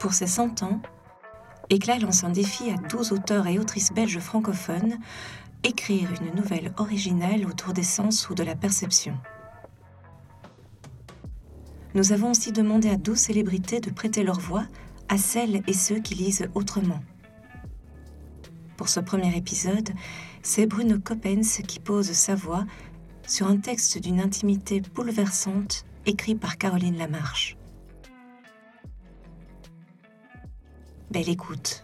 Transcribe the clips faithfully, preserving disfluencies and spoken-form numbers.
Pour ses cent ans, Éclat lance un défi à douze auteurs et autrices belges francophones, écrire une nouvelle originale autour des sens ou de la perception. Nous avons aussi demandé à douze célébrités de prêter leur voix à celles et ceux qui lisent autrement. Pour ce premier épisode, c'est Bruno Coppens qui pose sa voix sur un texte d'une intimité bouleversante écrit par Caroline Lamarche. Belle écoute.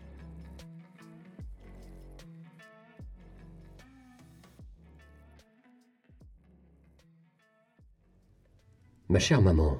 Ma chère maman,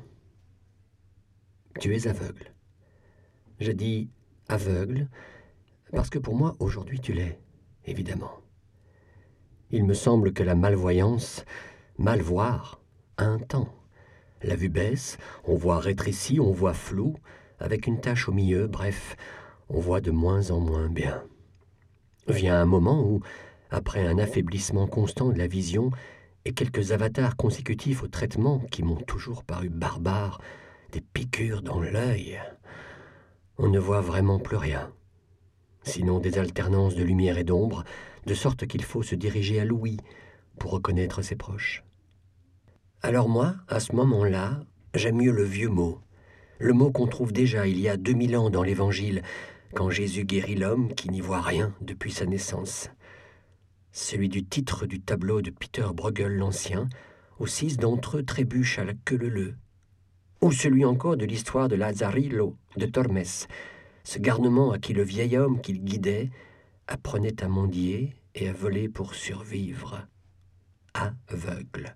tu es aveugle. Je dis aveugle parce que pour moi, aujourd'hui, tu l'es, évidemment. Il me semble que la malvoyance, mal voir, a un temps. La vue baisse, on voit rétréci, on voit flou, avec une tache au milieu, bref, on voit de moins en moins bien. Vient un moment où, après un affaiblissement constant de la vision et quelques avatars consécutifs au traitement qui m'ont toujours paru barbares, des piqûres dans l'œil, on ne voit vraiment plus rien, sinon des alternances de lumière et d'ombre, de sorte qu'il faut se diriger à l'ouïe pour reconnaître ses proches. Alors moi, à ce moment-là, j'aime mieux le vieux mot, le mot qu'on trouve déjà il y a deux mille ans dans l'Évangile, quand Jésus guérit l'homme qui n'y voit rien depuis sa naissance. Celui du titre du tableau de Peter Bruegel l'Ancien, où six d'entre eux trébuchent à la queue-leu-leu. Ou celui encore de l'histoire de Lazarillo de Tormes, ce garnement à qui le vieil homme qu'il guidait apprenait à mendier et à voler pour survivre. Aveugle.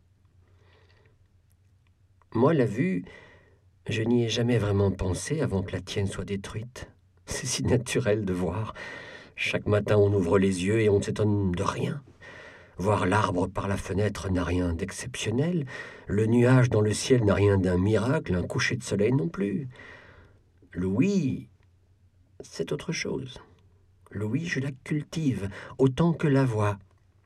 Moi, la vue, je n'y ai jamais vraiment pensé avant que la tienne soit détruite. C'est si naturel de voir. Chaque matin, on ouvre les yeux et on ne s'étonne de rien. Voir l'arbre par la fenêtre n'a rien d'exceptionnel. Le nuage dans le ciel n'a rien d'un miracle, un coucher de soleil non plus. L'ouïe, c'est autre chose. L'ouïe, je la cultive autant que la voix.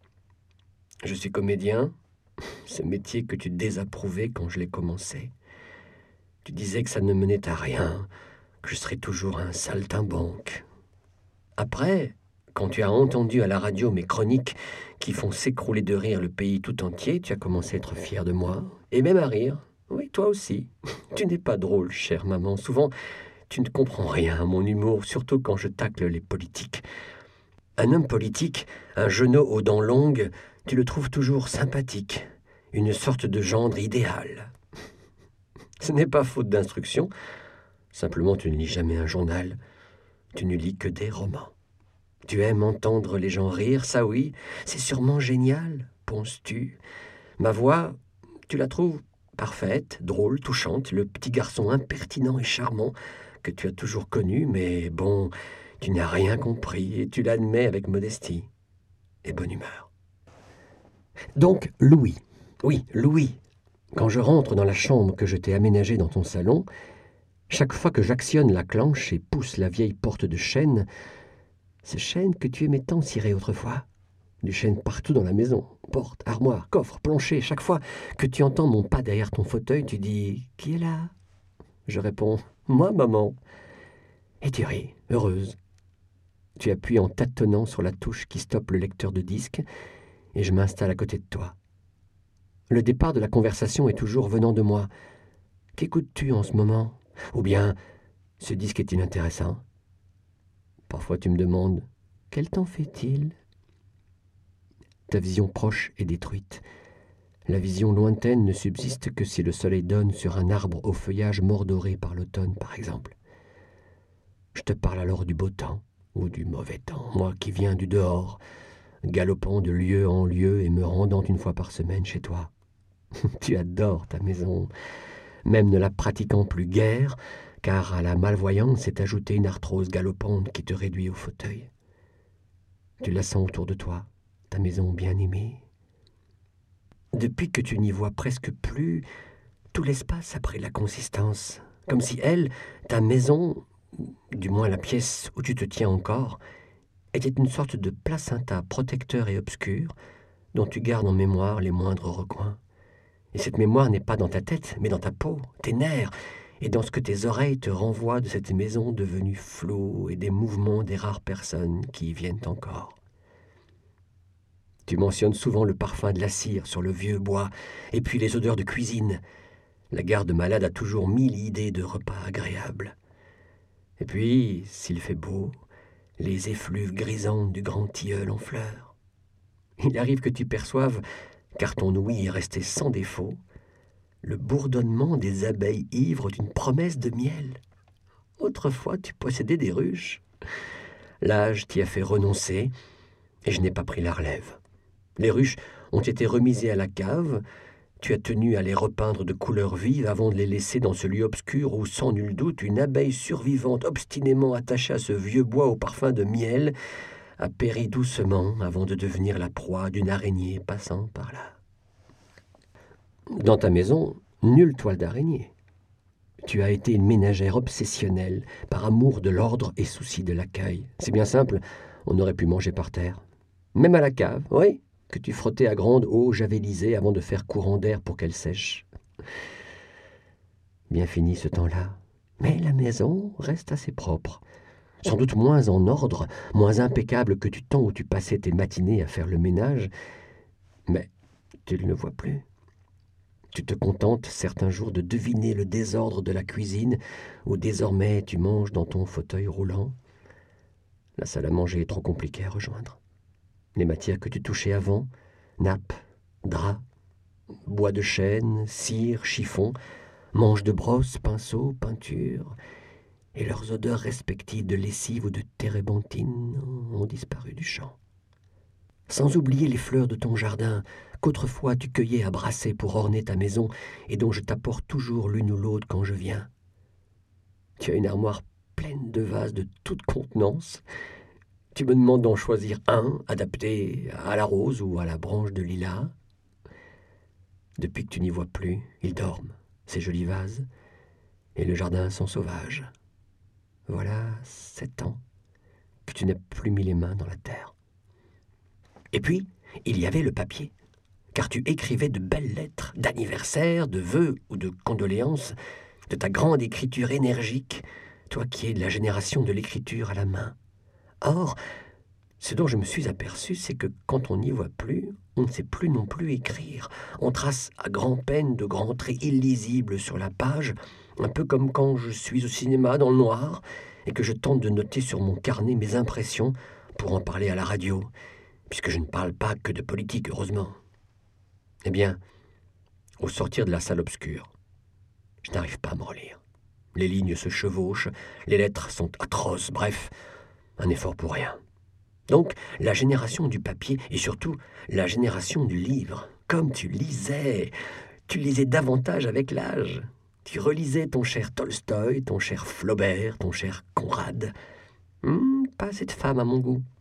Je suis comédien, ce métier que tu désapprouvais quand je l'ai commencé. Tu disais que ça ne menait à rien, que je serais toujours un saltimbanque. Après, quand tu as entendu à la radio mes chroniques qui font s'écrouler de rire le pays tout entier, tu as commencé à être fier de moi, et même à rire. Oui, toi aussi. Tu n'es pas drôle, chère maman. Souvent, tu ne comprends rien à mon humour, surtout quand je tacle les politiques. Un homme politique, un genou aux dents longues, tu le trouves toujours sympathique, une sorte de gendre idéal. Ce n'est pas faute d'instruction, simplement tu ne lis jamais un journal, tu ne lis que des romans. Tu aimes entendre les gens rire, ça oui, c'est sûrement génial, penses-tu. Ma voix, tu la trouves parfaite, drôle, touchante, le petit garçon impertinent et charmant que tu as toujours connu, mais bon, tu n'as rien compris et tu l'admets avec modestie et bonne humeur. Donc, Louis, oui, Louis, quand je rentre dans la chambre que je t'ai aménagée dans ton salon, chaque fois que j'actionne la clenche et pousse la vieille porte de chêne, ce chêne que tu aimais tant cirer autrefois, du chêne partout dans la maison, porte, armoire, coffre, plancher, chaque fois que tu entends mon pas derrière ton fauteuil, tu dis « Qui est là ?» Je réponds « Moi, maman !» Et tu ris, heureuse. Tu appuies en tâtonnant sur la touche qui stoppe le lecteur de disque et je m'installe à côté de toi. Le départ de la conversation est toujours venant de moi. « Qu'écoutes-tu en ce moment ?» Ou bien « Ce disque est inintéressant ?» Parfois tu me demandes « Quel temps fait-il ?» Ta vision proche est détruite. La vision lointaine ne subsiste que si le soleil donne sur un arbre au feuillage mordoré par l'automne, par exemple. Je te parle alors du beau temps ou du mauvais temps, moi qui viens du dehors, galopant de lieu en lieu et me rendant une fois par semaine chez toi. Tu adores ta maison, même ne la pratiquant plus guère, car à la malvoyance s'est ajoutée une arthrose galopante qui te réduit au fauteuil. Tu la sens autour de toi, ta maison bien-aimée. Depuis que tu n'y vois presque plus, tout l'espace a pris la consistance, comme si elle, ta maison, du moins la pièce où tu te tiens encore, était une sorte de placenta protecteur et obscur dont tu gardes en mémoire les moindres recoins. Et cette mémoire n'est pas dans ta tête, mais dans ta peau, tes nerfs, et dans ce que tes oreilles te renvoient de cette maison devenue floue et des mouvements des rares personnes qui y viennent encore. Tu mentionnes souvent le parfum de la cire sur le vieux bois, et puis les odeurs de cuisine. La garde malade a toujours mille idées de repas agréables. Et puis, s'il fait beau, les effluves grisantes du grand tilleul en fleurs. Il arrive que tu perçoives, car ton ouïe est resté sans défaut, le bourdonnement des abeilles ivres d'une promesse de miel. Autrefois, tu possédais des ruches. L'âge t'y a fait renoncer, et je n'ai pas pris la relève. Les ruches ont été remisées à la cave. Tu as tenu à les repeindre de couleurs vives avant de les laisser dans ce lieu obscur où, sans nul doute, une abeille survivante obstinément attachée à ce vieux bois au parfum de miel a péri doucement avant de devenir la proie d'une araignée passant par là. Dans ta maison, nulle toile d'araignée. Tu as été une ménagère obsessionnelle, par amour de l'ordre et souci de l'accueil. C'est bien simple, on aurait pu manger par terre. Même à la cave, oui, que tu frottais à grande eau javelisée avant de faire courant d'air pour qu'elle sèche. Bien fini ce temps-là, mais la maison reste assez propre. Sans doute moins en ordre, moins impeccable que du temps où tu passais tes matinées à faire le ménage, mais tu ne le vois plus. Tu te contentes certains jours de deviner le désordre de la cuisine, où désormais tu manges dans ton fauteuil roulant. La salle à manger est trop compliquée à rejoindre. Les matières que tu touchais avant, nappes, draps, bois de chêne, cire, chiffon, manches de brosse, pinceaux, peinture, et leurs odeurs respectives de lessive ou de térébenthine ont disparu du champ. Sans oublier les fleurs de ton jardin, qu'autrefois tu cueillais à brasser pour orner ta maison et dont je t'apporte toujours l'une ou l'autre quand je viens. Tu as une armoire pleine de vases de toute contenance. Tu me demandes d'en choisir un, adapté à la rose ou à la branche de lilas. Depuis que tu n'y vois plus, ils dorment, ces jolis vases, et le jardin sont sauvages. Voilà sept ans que tu n'as plus mis les mains dans la terre. Et puis, il y avait le papier, car tu écrivais de belles lettres d'anniversaire, de vœux ou de condoléances, de ta grande écriture énergique, toi qui es de la génération de l'écriture à la main. Or, ce dont je me suis aperçu, c'est que quand on n'y voit plus, on ne sait plus non plus écrire. On trace à grand-peine de grands traits illisibles sur la page, un peu comme quand je suis au cinéma dans le noir et que je tente de noter sur mon carnet mes impressions pour en parler à la radio, puisque je ne parle pas que de politique, heureusement. Eh bien, au sortir de la salle obscure, je n'arrive pas à me relire. Les lignes se chevauchent, les lettres sont atroces, bref, un effort pour rien. Donc, la génération du papier et surtout la génération du livre. Comme tu lisais, tu lisais davantage avec l'âge. Tu relisais ton cher Tolstoï, ton cher Flaubert, ton cher Conrad. Hum, pas cette femme à mon goût.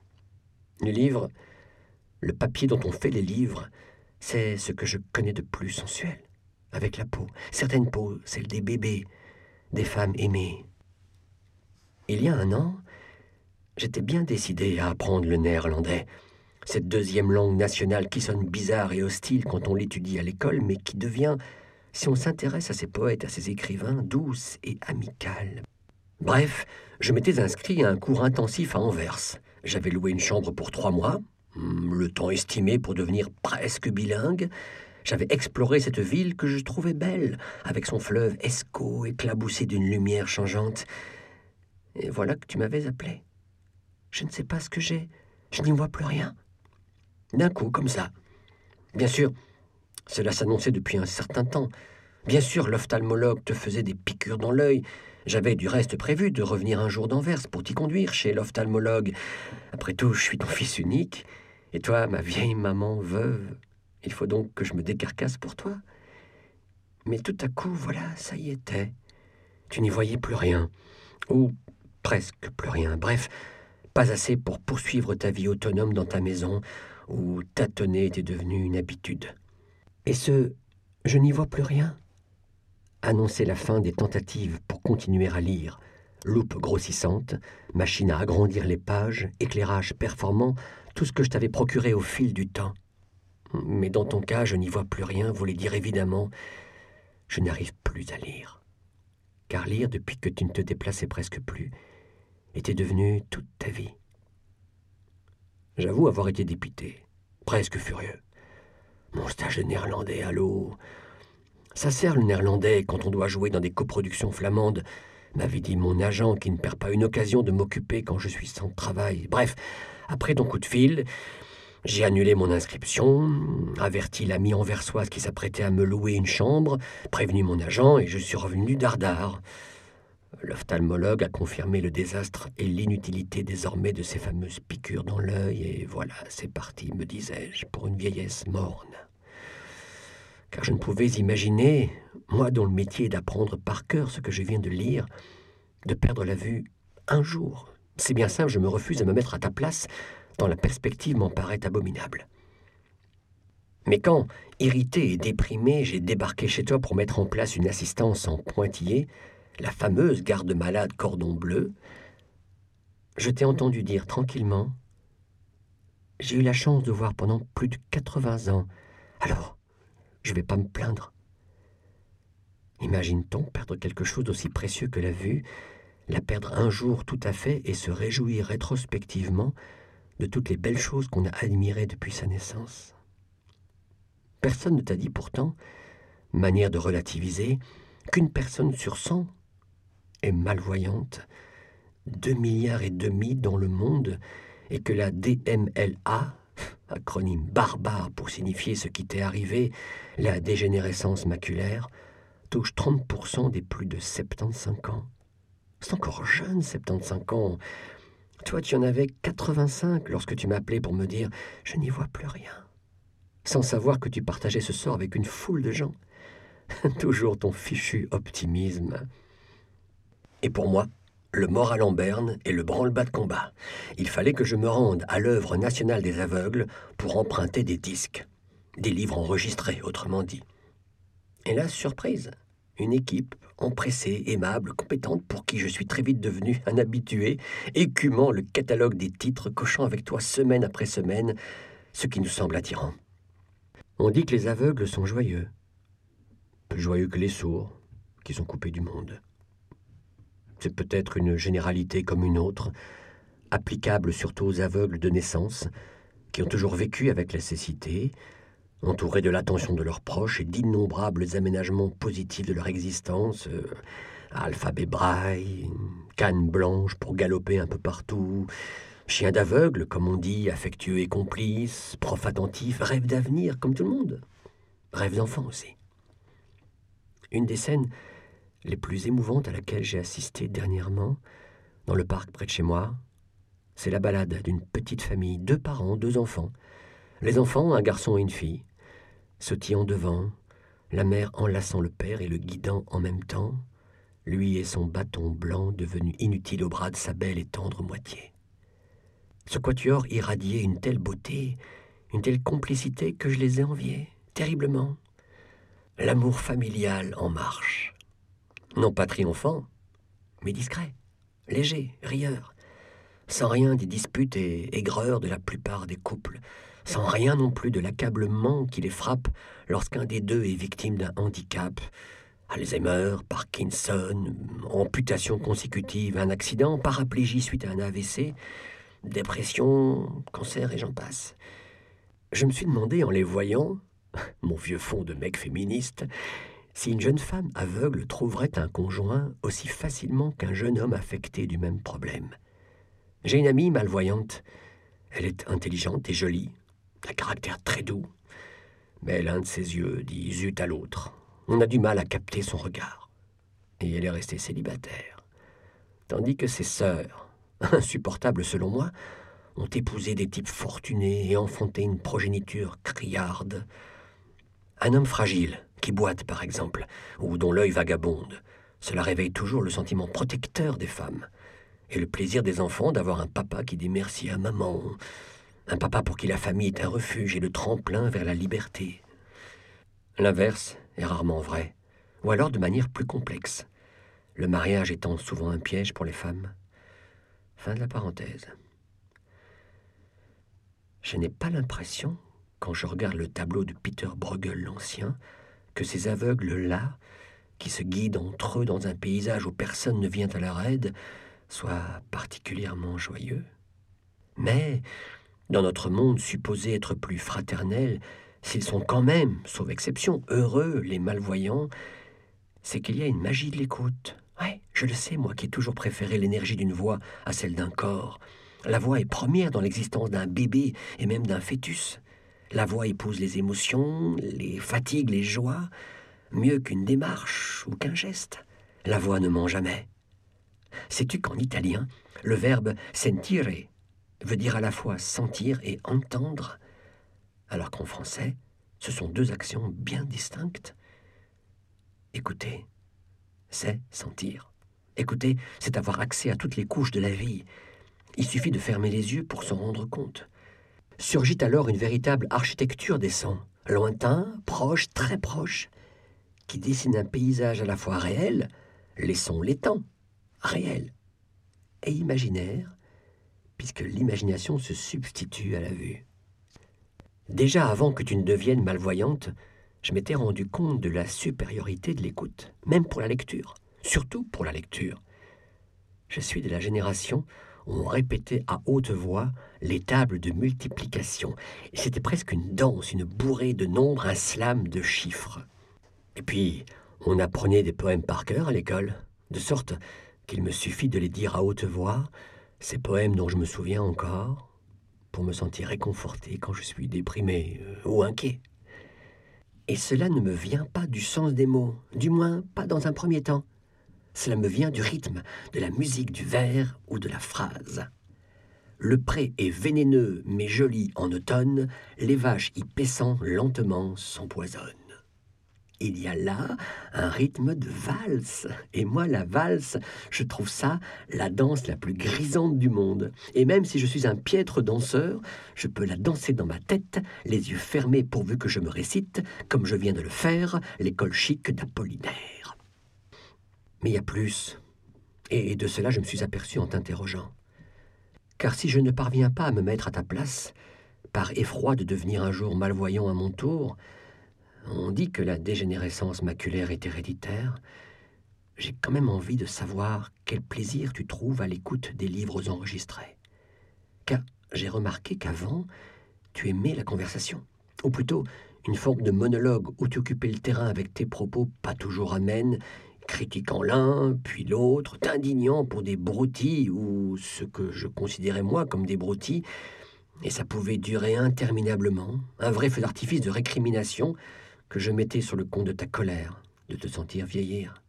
Les livres, le papier dont on fait les livres, c'est ce que je connais de plus sensuel. Avec la peau, certaines peaux, celle des bébés, des femmes aimées. Il y a un an, j'étais bien décidé à apprendre le néerlandais, cette deuxième langue nationale qui sonne bizarre et hostile quand on l'étudie à l'école, mais qui devient, si on s'intéresse à ces poètes, à ces écrivains, douce et amicale. Bref, je m'étais inscrit à un cours intensif à Anvers. J'avais loué une chambre pour trois mois, le temps estimé pour devenir presque bilingue. J'avais exploré cette ville que je trouvais belle, avec son fleuve Escaut éclaboussé d'une lumière changeante. Et voilà que tu m'avais appelé. Je ne sais pas ce que j'ai, je n'y vois plus rien. D'un coup, comme ça. Bien sûr, cela s'annonçait depuis un certain temps. Bien sûr, l'ophtalmologue te faisait des piqûres dans l'œil. J'avais du reste prévu de revenir un jour d'Anvers pour t'y conduire chez l'ophtalmologue. Après tout, je suis ton fils unique, et toi, ma vieille maman veuve. Il faut donc que je me décarcasse pour toi. Mais tout à coup, voilà, ça y était. Tu n'y voyais plus rien, ou presque plus rien. Bref, pas assez pour poursuivre ta vie autonome dans ta maison, où tâtonner était devenu une habitude. Et ce « je n'y vois plus rien » annonçait la fin des tentatives pour continuer à lire. Loupe grossissante, machine à agrandir les pages, éclairage performant, tout ce que je t'avais procuré au fil du temps. Mais dans ton cas, je n'y vois plus rien, voulait dire évidemment, je n'arrive plus à lire. car lire, depuis que tu ne te déplaçais presque plus, était devenu toute ta vie. J'avoue avoir été dépité, presque furieux. Mon stage de néerlandais, allô? Ça sert le néerlandais quand on doit jouer dans des coproductions flamandes, m'avait dit mon agent qui ne perd pas une occasion de m'occuper quand je suis sans travail. Bref, après ton coup de fil, j'ai annulé mon inscription, averti l'ami anversoise qui s'apprêtait à me louer une chambre, prévenu mon agent et je suis revenu dardard. L'ophtalmologue a confirmé le désastre et l'inutilité désormais de ces fameuses piqûres dans l'œil, et voilà, c'est parti, me disais-je, pour une vieillesse morne. Car je ne pouvais imaginer, moi dont le métier est d'apprendre par cœur ce que je viens de lire, de perdre la vue un jour. C'est bien simple, je me refuse à me mettre à ta place, tant la perspective m'en paraît abominable. Mais quand, irrité et déprimé, j'ai débarqué chez toi pour mettre en place une assistance en pointillé, la fameuse garde-malade cordon bleu, je t'ai entendu dire tranquillement « J'ai eu la chance de voir pendant plus de quatre-vingts ans, alors je ne vais pas me plaindre. » Imagine-t-on perdre quelque chose d'aussi précieux que la vue, la perdre un jour tout à fait et se réjouir rétrospectivement de toutes les belles choses qu'on a admirées depuis sa naissance? Personne ne t'a dit pourtant, manière de relativiser, qu'une personne sur cent est malvoyante, deux milliards et demi dans le monde, et que la D M L A, acronyme barbare pour signifier ce qui t'est arrivé, la dégénérescence maculaire, touche trente pour cent des plus de soixante-quinze ans. C'est encore jeune, soixante-quinze ans. Toi, tu en avais quatre-vingt-cinq lorsque tu m'appelais pour me dire « Je n'y vois plus rien », sans savoir que tu partageais ce sort avec une foule de gens. Toujours ton fichu optimisme. Et pour moi, le moral en berne et le branle-bas de combat. Il fallait que je me rende à l'œuvre nationale des aveugles pour emprunter des disques, des livres enregistrés, autrement dit. Et là, surprise, une équipe empressée, aimable, compétente, pour qui je suis très vite devenu un habitué, écumant le catalogue des titres, cochant avec toi semaine après semaine, ce qui nous semble attirant. On dit que les aveugles sont joyeux, plus joyeux que les sourds, qui sont coupés du monde. C'est peut-être une généralité comme une autre, applicable surtout aux aveugles de naissance, qui ont toujours vécu avec la cécité, entourés de l'attention de leurs proches et d'innombrables aménagements positifs de leur existence, euh, alphabet braille, canne blanche pour galoper un peu partout, chien d'aveugle, comme on dit, affectueux et complice, prof attentif, rêve d'avenir, comme tout le monde, rêve d'enfant aussi. Une des scènes les plus émouvantes à laquelle j'ai assisté dernièrement, dans le parc près de chez moi, c'est la balade d'une petite famille, deux parents, deux enfants. Les enfants, un garçon et une fille, sautillant devant, la mère enlaçant le père et le guidant en même temps, lui et son bâton blanc devenu inutile au bras de sa belle et tendre moitié. Ce quatuor irradiait une telle beauté, une telle complicité que je les ai enviés, terriblement. L'amour familial en marche. Non pas triomphant, mais discret, léger, rieur, sans rien des disputes et aigreurs de la plupart des couples, sans rien non plus de l'accablement qui les frappe lorsqu'un des deux est victime d'un handicap, Alzheimer, Parkinson, amputation consécutive à un accident, paraplégie suite à un A V C, dépression, cancer et j'en passe. Je me suis demandé en les voyant, mon vieux fond de mec féministe, si une jeune femme aveugle trouverait un conjoint aussi facilement qu'un jeune homme affecté du même problème. J'ai une amie malvoyante. Elle est intelligente et jolie, un caractère très doux. Mais l'un de ses yeux dit zut à l'autre. On a du mal à capter son regard. Et elle est restée célibataire. Tandis que ses sœurs, insupportables selon moi, ont épousé des types fortunés et enfanté une progéniture criarde. Un homme fragile, qui boite par exemple, ou dont l'œil vagabonde, cela réveille toujours le sentiment protecteur des femmes, et le plaisir des enfants d'avoir un papa qui dit merci à maman, un papa pour qui la famille est un refuge et le tremplin vers la liberté. L'inverse est rarement vrai, ou alors de manière plus complexe, le mariage étant souvent un piège pour les femmes. Fin de la parenthèse. Je n'ai pas l'impression, quand je regarde le tableau de Peter Bruegel l'Ancien, que ces aveugles-là, qui se guident entre eux dans un paysage où personne ne vient à leur aide, soit particulièrement joyeux. Mais, dans notre monde supposé être plus fraternel, s'ils sont quand même, sauf exception, heureux, les malvoyants, c'est qu'il y a une magie de l'écoute. Ouais, je le sais, moi qui ai toujours préféré l'énergie d'une voix à celle d'un corps. La voix est première dans l'existence d'un bébé et même d'un fœtus. La voix épouse les émotions, les fatigues, les joies, mieux qu'une démarche ou qu'un geste. La voix ne ment jamais. Sais-tu qu'en italien, le verbe sentire veut dire à la fois sentir et entendre, alors qu'en français, ce sont deux actions bien distinctes. Écouter, c'est sentir. Écouter, c'est avoir accès à toutes les couches de la vie. Il suffit de fermer les yeux pour s'en rendre compte. Surgit alors une véritable architecture des sons, lointain, proche, très proche, qui dessine un paysage à la fois réel, les sons l'étant, réel, et imaginaire, puisque l'imagination se substitue à la vue. Déjà avant que tu ne deviennes malvoyante, je m'étais rendu compte de la supériorité de l'écoute, même pour la lecture, surtout pour la lecture. Je suis de la génération où on répétait à haute voix les tables de multiplication. Et c'était presque une danse, une bourrée de nombres, un slam de chiffres. Et puis, on apprenait des poèmes par cœur à l'école, de sorte qu'il me suffit de les dire à haute voix, ces poèmes dont je me souviens encore, pour me sentir réconforté quand je suis déprimé euh, ou inquiet. Et cela ne me vient pas du sens des mots, du moins pas dans un premier temps. Cela me vient du rythme, de la musique du vers ou de la phrase. Le pré est vénéneux mais joli en automne, les vaches y paissant lentement s'empoisonnent. Il y a là un rythme de valse. Et moi, la valse, je trouve ça la danse la plus grisante du monde. Et même si je suis un piètre danseur, je peux la danser dans ma tête, les yeux fermés pourvu que je me récite, comme je viens de le faire, l'école chic d'Apollinaire. Mais il y a plus. Et de cela, je me suis aperçu en t'interrogeant. Car si je ne parviens pas à me mettre à ta place, par effroi de devenir un jour malvoyant à mon tour, on dit que la dégénérescence maculaire est héréditaire. J'ai quand même envie de savoir quel plaisir tu trouves à l'écoute des livres enregistrés. Car j'ai remarqué qu'avant, tu aimais la conversation. Ou plutôt, une forme de monologue où tu occupais le terrain avec tes propos pas toujours amènes, critiquant l'un, puis l'autre, t'indignant pour des broutilles ou ce que je considérais moi comme des broutilles, et ça pouvait durer interminablement, un vrai feu d'artifice de récrimination que je mettais sur le compte de ta colère, de te sentir vieillir.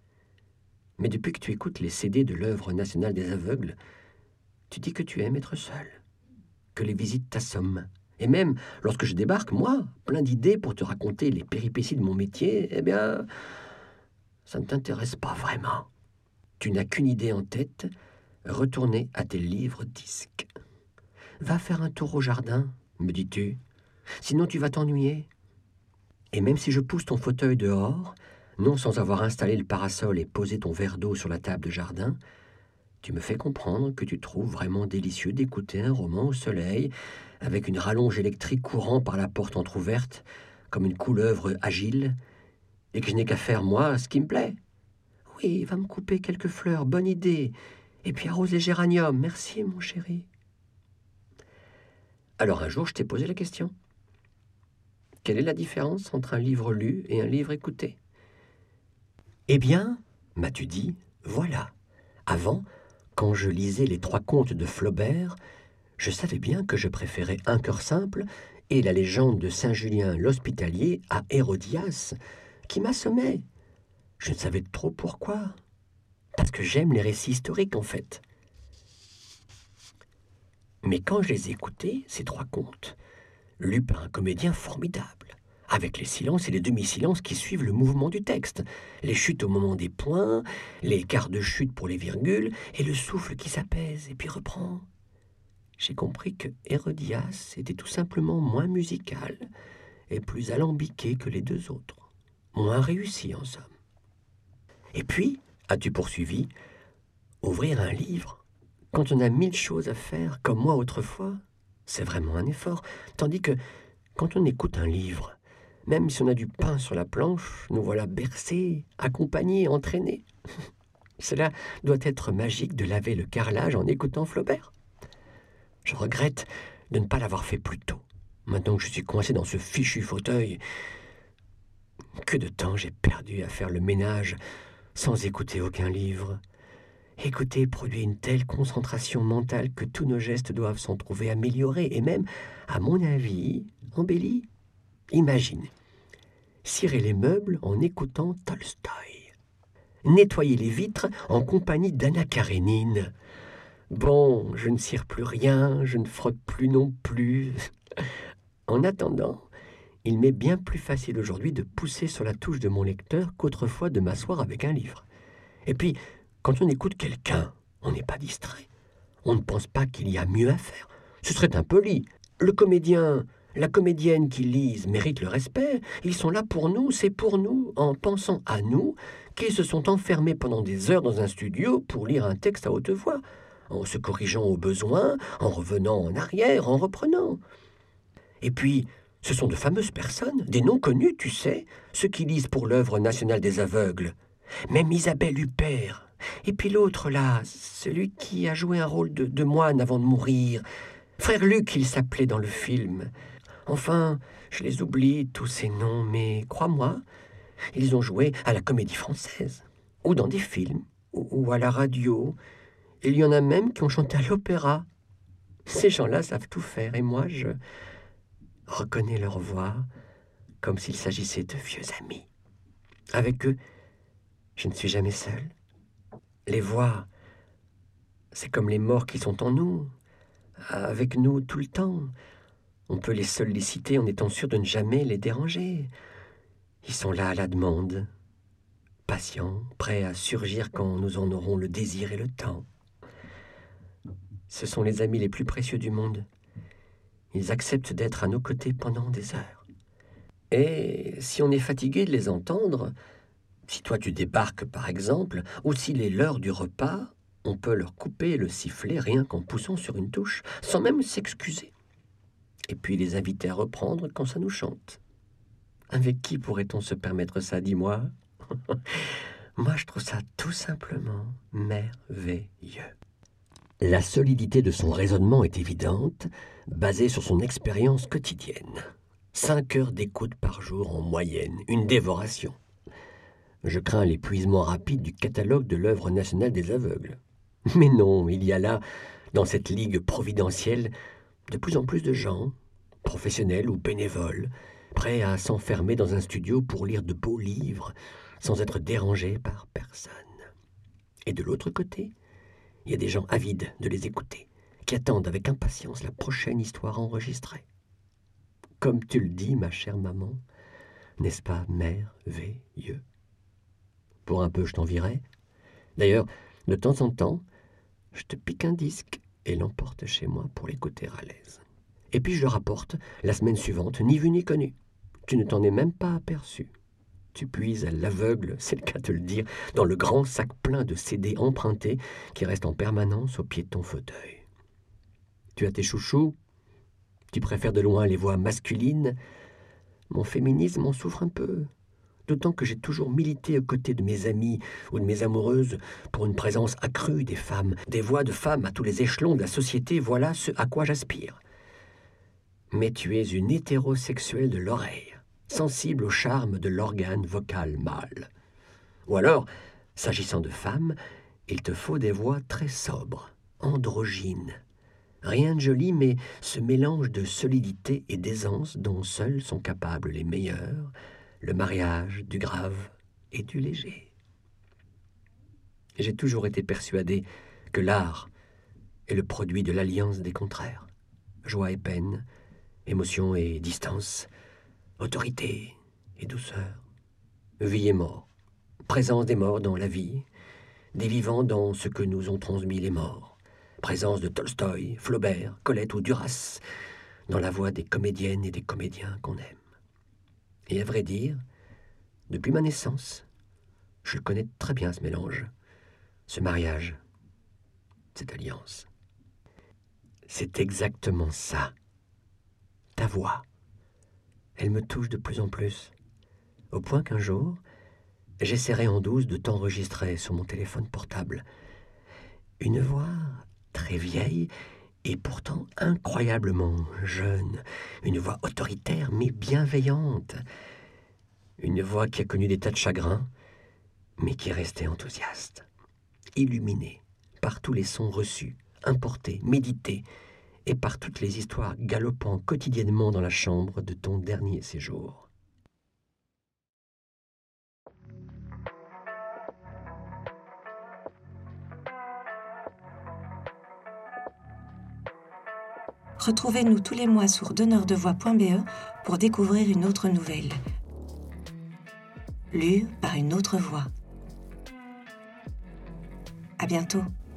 Mais depuis que tu écoutes les C D de l'œuvre nationale des aveugles, tu dis que tu aimes être seul, que les visites t'assomment. Et même lorsque je débarque, moi, plein d'idées pour te raconter les péripéties de mon métier, eh bien, ça ne t'intéresse pas vraiment. Tu n'as qu'une idée en tête, retourner à tes livres-disques. Va faire un tour au jardin, me dis-tu, sinon tu vas t'ennuyer. Et même si je pousse ton fauteuil dehors, non sans avoir installé le parasol et posé ton verre d'eau sur la table de jardin, tu me fais comprendre que tu trouves vraiment délicieux d'écouter un roman au soleil, avec une rallonge électrique courant par la porte entr'ouverte, comme une couleuvre agile, et que je n'ai qu'à faire, moi, ce qui me plaît. Oui, va me couper quelques fleurs, bonne idée, et puis arrose les géraniums, merci, mon chéri. Alors un jour, je t'ai posé la question. Quelle est la différence entre un livre lu et un livre écouté ? Eh bien, m'as-tu dit, voilà. Avant, quand je lisais les trois contes de Flaubert, je savais bien que je préférais Un cœur simple et la légende de Saint Julien l'Hospitalier à Hérodias, qui m'assommait. Je ne savais trop pourquoi. Parce que j'aime les récits historiques, en fait. Mais quand je les écoutais, ces trois contes, lus par un comédien formidable, avec les silences et les demi-silences qui suivent le mouvement du texte, les chutes au moment des points, les quarts de chute pour les virgules, et le souffle qui s'apaise et puis reprend. J'ai compris que Hérodias était tout simplement moins musical et plus alambiqué que les deux autres, moins réussi en somme. Et puis, as-tu poursuivi, ouvrir un livre, quand on a mille choses à faire, comme moi autrefois, c'est vraiment un effort, tandis que quand on écoute un livre, Même si on a du pain sur la planche, nous voilà bercés, accompagnés, entraînés. Cela doit être magique de laver le carrelage en écoutant Flaubert. Je regrette de ne pas l'avoir fait plus tôt. Maintenant que je suis coincé dans ce fichu fauteuil, que de temps j'ai perdu à faire le ménage sans écouter aucun livre. Écouter produit une telle concentration mentale que tous nos gestes doivent s'en trouver améliorés et même, à mon avis, embellis. Imagine, cirer les meubles en écoutant Tolstoï. Nettoyer les vitres en compagnie d'Anna Karénine. Bon, je ne cire plus rien, je ne frotte plus non plus. En attendant, il m'est bien plus facile aujourd'hui de pousser sur la touche de mon lecteur qu'autrefois de m'asseoir avec un livre. Et puis, quand on écoute quelqu'un, on n'est pas distrait. On ne pense pas qu'il y a mieux à faire. Ce serait impoli. Le comédien, la comédienne qui lisent méritent le respect. Ils sont là pour nous, c'est pour nous, en pensant à nous, qu'ils se sont enfermés pendant des heures dans un studio pour lire un texte à haute voix, en se corrigeant au besoin, en revenant en arrière, en reprenant. Et puis, ce sont de fameuses personnes, des noms connus, tu sais, ceux qui lisent pour l'œuvre nationale des aveugles. Même Isabelle Huppert. Et puis l'autre là, celui qui a joué un rôle de, de moine avant de mourir. Frère Luc, il s'appelait dans le film. Enfin, je les oublie, tous ces noms, mais crois-moi, ils ont joué à la Comédie Française, ou dans des films, ou, ou à la radio. Il y en a même qui ont chanté à l'opéra. Ces gens-là savent tout faire, et moi, je reconnais leur voix comme s'il s'agissait de vieux amis. Avec eux, je ne suis jamais seul. Les voix, c'est comme les morts qui sont en nous, avec nous tout le temps. On peut les solliciter en étant sûr de ne jamais les déranger. Ils sont là à la demande, patients, prêts à surgir quand nous en aurons le désir et le temps. Ce sont les amis les plus précieux du monde. Ils acceptent d'être à nos côtés pendant des heures. Et si on est fatigué de les entendre, si toi tu débarques par exemple, ou s'il est l'heure du repas, on peut leur couper le sifflet rien qu'en poussant sur une touche, sans même s'excuser. Et puis les inviter à reprendre quand ça nous chante. Avec qui pourrait-on se permettre ça, dis-moi? Moi, je trouve ça tout simplement merveilleux. La solidité de son raisonnement est évidente, basée sur son expérience quotidienne. Cinq heures d'écoute par jour en moyenne, une dévoration. Je crains l'épuisement rapide du catalogue de l'œuvre nationale des aveugles. Mais non, il y a là, dans cette ligue providentielle, de plus en plus de gens, professionnels ou bénévoles, prêts à s'enfermer dans un studio pour lire de beaux livres, sans être dérangés par personne. Et de l'autre côté, il y a des gens avides de les écouter, qui attendent avec impatience la prochaine histoire enregistrée. Comme tu le dis, ma chère maman, n'est-ce pas merveilleux? Pour un peu, je t'envierai. D'ailleurs, de temps en temps, je te pique un disque et l'emporte chez moi pour l'écouter à l'aise. Et puis je le rapporte la semaine suivante, ni vu ni connu. Tu ne t'en es même pas aperçu. Tu puises à l'aveugle, c'est le cas de le dire, dans le grand sac plein de C D empruntés qui reste en permanence au pied de ton fauteuil. Tu as tes chouchous, tu préfères de loin les voix masculines. Mon féminisme en souffre un peu, d'autant que j'ai toujours milité aux côtés de mes amies ou de mes amoureuses pour une présence accrue des femmes, des voix de femmes à tous les échelons de la société, voilà ce à quoi j'aspire. Mais tu es une hétérosexuelle de l'oreille, sensible au charme de l'organe vocal mâle. Ou alors, s'agissant de femmes, il te faut des voix très sobres, androgynes. Rien de joli, mais ce mélange de solidité et d'aisance dont seuls sont capables les meilleurs, le mariage du grave et du léger. J'ai toujours été persuadé que l'art est le produit de l'alliance des contraires. Joie et peine, émotion et distance, autorité et douceur, vie et mort, présence des morts dans la vie, des vivants dans ce que nous ont transmis les morts, présence de Tolstoï, Flaubert, Colette ou Duras dans la voix des comédiennes et des comédiens qu'on aime. Et à vrai dire, depuis ma naissance, je le connais très bien ce mélange, ce mariage, cette alliance. C'est exactement ça, ta voix. Elle me touche de plus en plus, au point qu'un jour, j'essaierai en douce de t'enregistrer sur mon téléphone portable. Une voix très vieille et pourtant incroyablement jeune, une voix autoritaire mais bienveillante, une voix qui a connu des tas de chagrins, mais qui est restée enthousiaste, illuminée par tous les sons reçus, importés, médités, et par toutes les histoires galopant quotidiennement dans la chambre de ton dernier séjour. Retrouvez-nous tous les mois sur donneurdevoix point b e pour découvrir une autre nouvelle, lue par une autre voix. À bientôt.